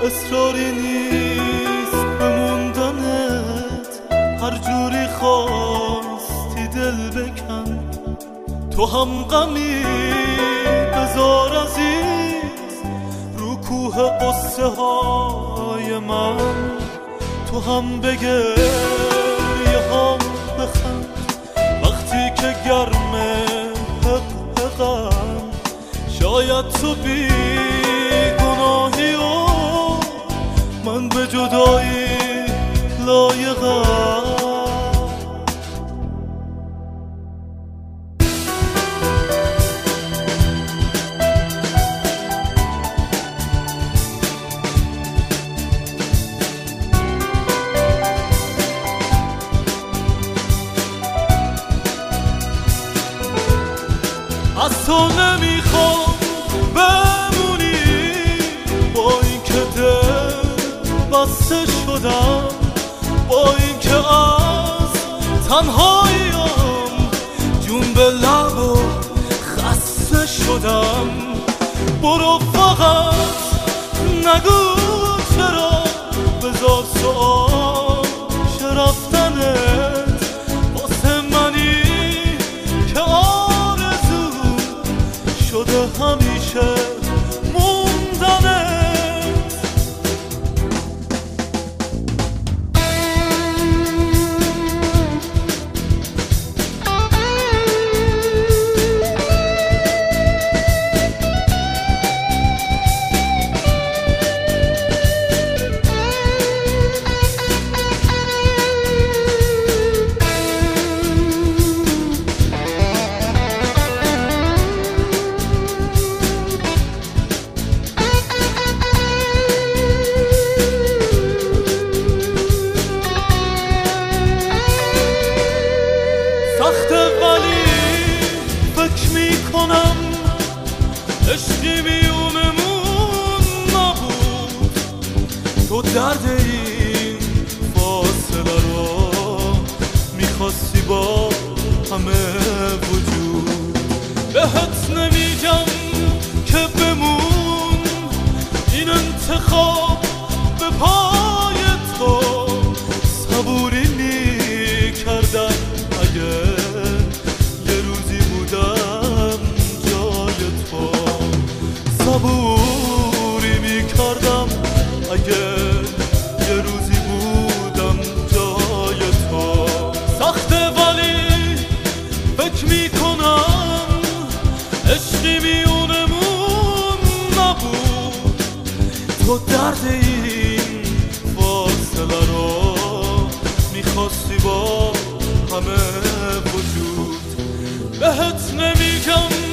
اصراری نیست بموندنت، هر جوری خواستی دل بکن. تو هم غمی بذار عزیز رو کوه قصه های من، تو هم به گریه هم بخند وقتی که گرمه حق حقم. شاید تو بی گناهی و من به جدایی لایقم. از تو نمیخوام بمونی با این که دل بسته شدم، با این که از تنهاییم جون به لب و خسته شدم. برو فقط نگو چرا، بذار سؤال رفتنت واسه منی که شده همیشه موندنت. سخته ولی فکر میکنم عشقی میونمون نبود. تو درد این فاصله رو میخواستی با همه وجود. بهت نمیگم که بمون، این انتخاب به پای تو. صبوری میکردم اگه یه روزی بودم جای تو، صبوری میکردم اگه یه روزی بودم جای تو. سخته ولی فکر میکنم عشقی میونمون نبود. تو درد این فاصله رو میخواستی با همه وجود. بهت نمیگم